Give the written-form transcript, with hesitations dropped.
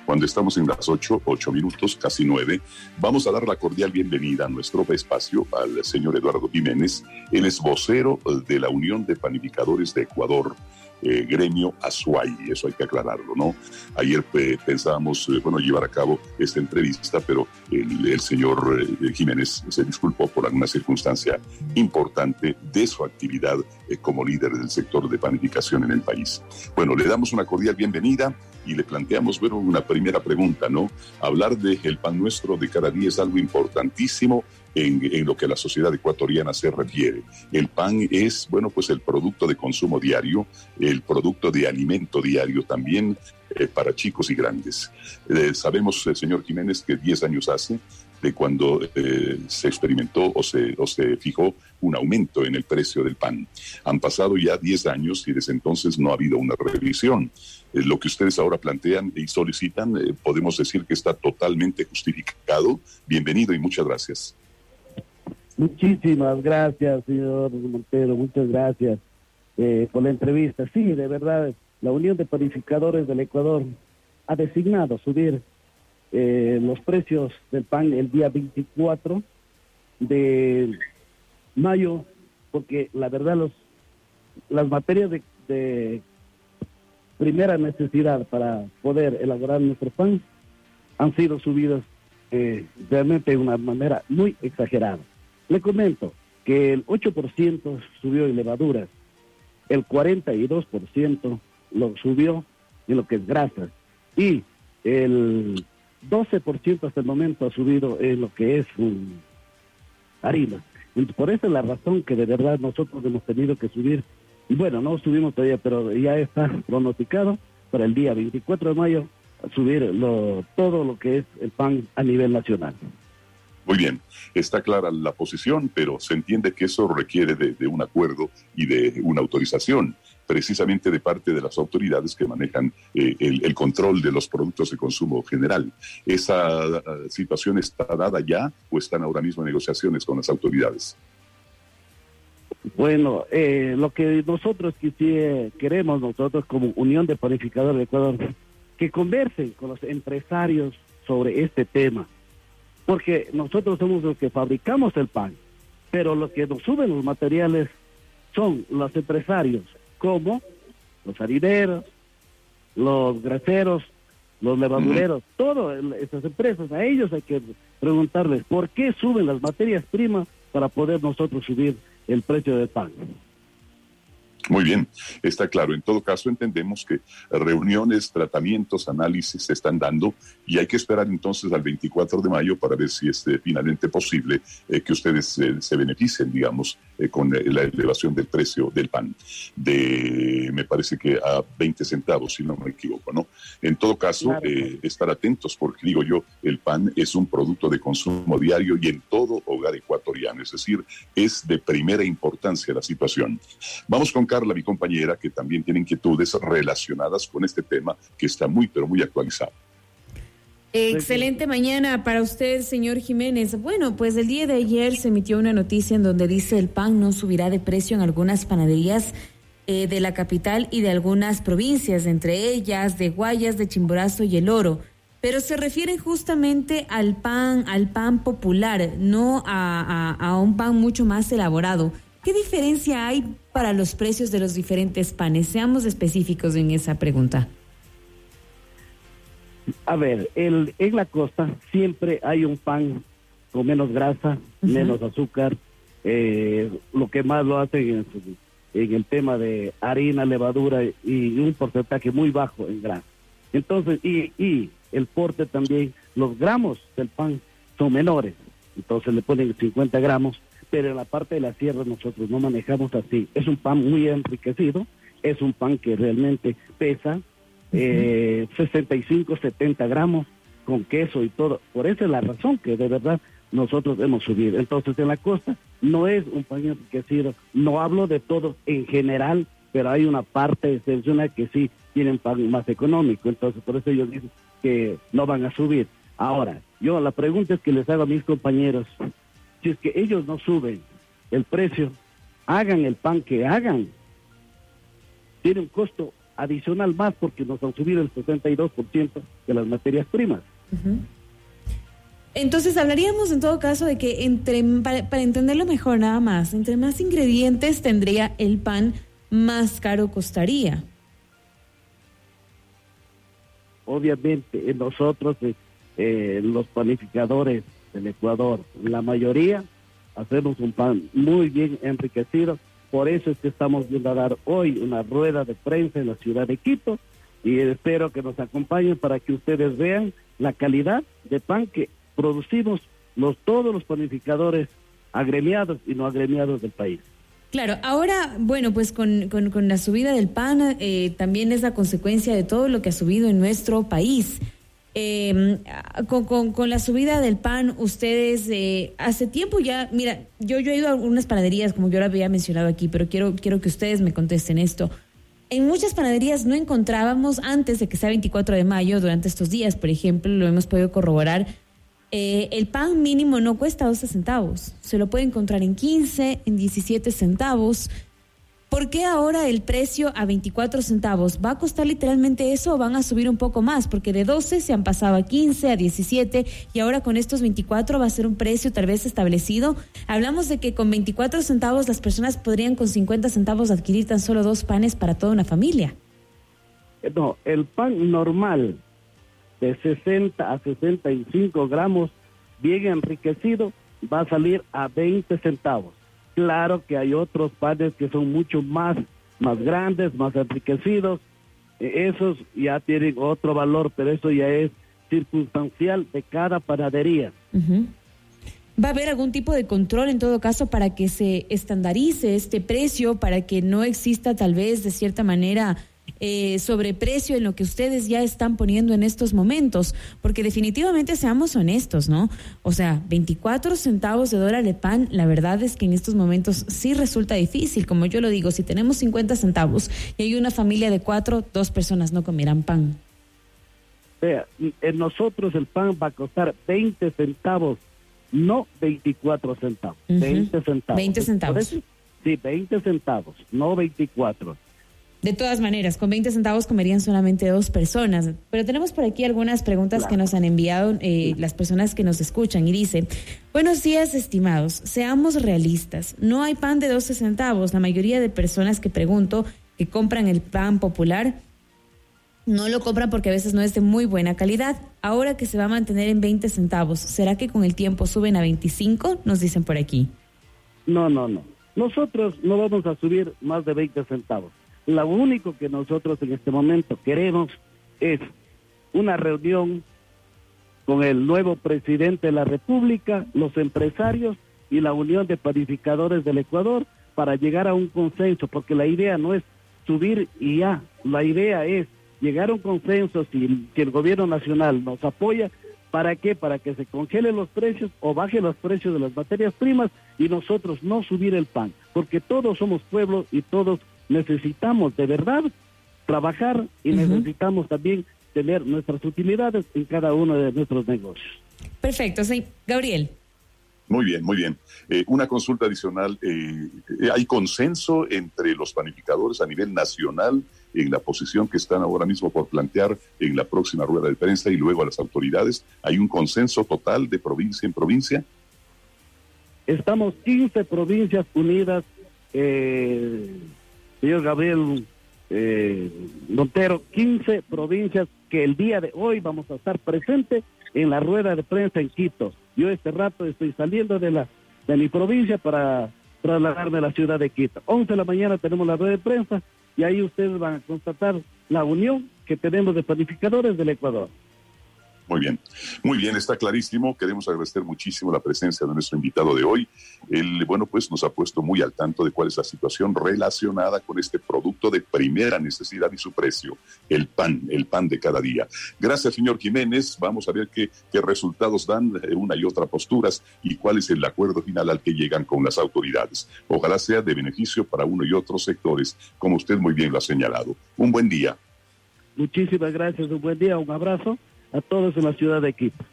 cuando estamos en las 8:08, casi 9. Vamos a dar la cordial bienvenida a nuestro espacio al señor Eduardo Jiménez. Él es vocero de la Unión de Panificadores de Ecuador, gremio Azuay, eso hay que aclararlo, ¿no? Ayer pensábamos, llevar a cabo esta entrevista, pero el señor Jiménez se disculpó por alguna circunstancia importante de su actividad como líder del sector de panificación en el país. Bueno, le damos una cordial bienvenida y le planteamos, una primera pregunta, ¿no? Hablar del pan nuestro de cada día es algo importantísimo en lo que a la sociedad ecuatoriana se refiere. El pan es, el producto de consumo diario, el producto de alimento diario también para chicos y grandes. Sabemos, señor Jiménez, que 10 años hace de cuando se experimentó o se fijó un aumento en el precio del pan. Han pasado ya 10 años y desde entonces no ha habido una revisión. Lo que ustedes ahora plantean y solicitan, podemos decir que está totalmente justificado. Bienvenido y muchas gracias. Muchísimas gracias, señor Montero, muchas gracias por la entrevista. Sí, de verdad, la Unión de Panificadores del Ecuador ha designado subir los precios del pan el día 24 de mayo, porque la verdad las materias de primera necesidad para poder elaborar nuestro pan han sido subidas realmente de una manera muy exagerada. Le comento que el 8% subió en levaduras, el 42% lo subió en lo que es grasa y el 12% hasta el momento ha subido en lo que es harina. Entonces, por esa es la razón que de verdad nosotros hemos tenido que subir. Bueno, no subimos todavía, pero ya está pronosticado para el día 24 de mayo subir todo lo que es el pan a nivel nacional. Muy bien, está clara la posición, pero se entiende que eso requiere de un acuerdo y de una autorización, precisamente de parte de las autoridades que manejan el control de los productos de consumo general. ¿Esa situación está dada ya o están ahora mismo en negociaciones con las autoridades? Bueno, lo que nosotros queremos nosotros como Unión de Panificadores de Ecuador, que conversen con los empresarios sobre este tema. Porque nosotros somos los que fabricamos el pan, pero los que nos suben los materiales son los empresarios, como los harineros, los graseros, los levadureros, todas esas empresas. A ellos hay que preguntarles por qué suben las materias primas para poder nosotros subir el precio del pan. Muy bien, está claro. En todo caso, entendemos que reuniones, tratamientos, análisis se están dando y hay que esperar entonces al 24 de mayo para ver si es finalmente posible que ustedes se beneficien, digamos, con la elevación del precio del pan. Me parece que a 20 centavos, si no me equivoco, ¿no? En todo caso, claro. Estar atentos porque, digo yo, el pan es un producto de consumo diario y en todo hogar ecuatoriano, es decir, es de primera importancia la situación. Vamos con Carla, mi compañera, que también tiene inquietudes relacionadas con este tema que está muy, pero muy actualizado. Excelente mañana para usted, señor Jiménez. Bueno, pues el día de ayer se emitió una noticia en donde dice el pan no subirá de precio en algunas panaderías de la capital y de algunas provincias, entre ellas de Guayas, de Chimborazo y El Oro. Pero se refieren justamente al pan popular, no a un pan mucho más elaborado. ¿Qué diferencia hay para los precios de los diferentes panes? Seamos específicos en esa pregunta. A ver, en la costa siempre hay un pan con menos grasa, menos azúcar. Lo que más lo hacen en el tema de harina, levadura y un porcentaje muy bajo en grasa. Entonces, y el porte también, los gramos del pan son menores. Entonces le ponen 50 gramos. Pero en la parte de la sierra nosotros no manejamos así. Es un pan muy enriquecido, es un pan que realmente pesa 65, 70 gramos con queso y todo. Por esa es la razón que de verdad nosotros hemos subido. Entonces en la costa no es un pan enriquecido. No hablo de todo en general, pero hay una parte excepcional que sí tienen pan más económico. Entonces por eso ellos dicen que no van a subir. Ahora, la pregunta es que les hago a mis compañeros. Si es que ellos no suben el precio, hagan el pan que hagan. Tiene un costo adicional más porque nos han subido el 62% de las materias primas. Uh-huh. Entonces hablaríamos en todo caso de que para entenderlo mejor nada más, entre más ingredientes tendría el pan, más caro costaría. Obviamente nosotros, los panificadores del Ecuador, la mayoría hacemos un pan muy bien enriquecido. Por eso es que estamos viendo a dar hoy una rueda de prensa en la ciudad de Quito y espero que nos acompañen para que ustedes vean la calidad de pan que producimos todos los panificadores agremiados y no agremiados del país. Claro, ahora, bueno, pues con la subida del pan también es la consecuencia de todo lo que ha subido en nuestro país. Con la subida del pan, ustedes hace tiempo ya, mira, yo he ido a algunas panaderías, como yo lo había mencionado aquí, pero quiero que ustedes me contesten esto. En muchas panaderías no encontrábamos, antes de que sea 24 de mayo, durante estos días, por ejemplo, lo hemos podido corroborar, el pan mínimo no cuesta 12 centavos, se lo puede encontrar en 15, en 17 centavos. ¿Por qué ahora el precio a 24 centavos? ¿Va a costar literalmente eso o van a subir un poco más? Porque de 12 se han pasado a 15, a 17 y ahora con estos 24 va a ser un precio tal vez establecido. Hablamos de que con 24 centavos las personas podrían con 50 centavos adquirir tan solo 2 panes para toda una familia. No, el pan normal de 60 a 65 gramos, bien enriquecido, va a salir a 20 centavos. Claro que hay otros panes que son mucho más grandes, más enriquecidos. Esos ya tienen otro valor, pero eso ya es circunstancial de cada panadería. Uh-huh. ¿Va a haber algún tipo de control en todo caso para que se estandarice este precio, para que no exista tal vez de cierta manera sobreprecio en lo que ustedes ya están poniendo en estos momentos? Porque definitivamente seamos honestos, ¿no? O sea, 24 centavos de dólar de pan, la verdad es que en estos momentos sí resulta difícil. Como yo lo digo, si tenemos 50 centavos y hay una familia de 4, 2 personas no comerán pan. Vea, en nosotros el pan va a costar 20 centavos, no 24 centavos. Uh-huh. 20 centavos. 20 centavos. Sí, 20 centavos, no 24. De todas maneras, con 20 centavos comerían solamente 2 personas. Pero tenemos por aquí algunas preguntas que nos han enviado las personas que nos escuchan. Y dice, buenos días, estimados. Seamos realistas. No hay pan de 12 centavos. La mayoría de personas que pregunto que compran el pan popular no lo compran porque a veces no es de muy buena calidad. Ahora que se va a mantener en 20 centavos, ¿será que con el tiempo suben a 25? Nos dicen por aquí. No. Nosotros no vamos a subir más de 20 centavos. Lo único que nosotros en este momento queremos es una reunión con el nuevo presidente de la República, los empresarios y la Unión de Panificadores del Ecuador para llegar a un consenso, porque la idea no es subir y ya, la idea es llegar a un consenso si el gobierno nacional nos apoya. ¿Para qué? Para que se congelen los precios o bajen los precios de las materias primas y nosotros no subir el pan, porque todos somos pueblo y todos necesitamos de verdad trabajar y necesitamos también tener nuestras utilidades en cada uno de nuestros negocios. Perfecto, sí. Gabriel. Muy bien, muy bien. Una consulta adicional. ¿Hay consenso entre los panificadores a nivel nacional en la posición que están ahora mismo por plantear en la próxima rueda de prensa y luego a las autoridades? ¿Hay un consenso total de provincia en provincia? Estamos 15 provincias unidas, señor Gabriel Montero, 15 provincias que el día de hoy vamos a estar presentes en la rueda de prensa en Quito. Yo este rato estoy saliendo de mi provincia para trasladarme a la ciudad de Quito. 11 de la mañana tenemos la rueda de prensa y ahí ustedes van a constatar la unión que tenemos de panificadores del Ecuador. Muy bien, está clarísimo. Queremos agradecer muchísimo la presencia de nuestro invitado de hoy. Él, pues nos ha puesto muy al tanto de cuál es la situación relacionada con este producto de primera necesidad y su precio, el pan de cada día. Gracias, señor Jiménez. Vamos a ver qué resultados dan una y otra posturas y cuál es el acuerdo final al que llegan con las autoridades. Ojalá sea de beneficio para uno y otros sectores, como usted muy bien lo ha señalado. Un buen día. Muchísimas gracias, un buen día, un abrazo a todos en la ciudad de Quito.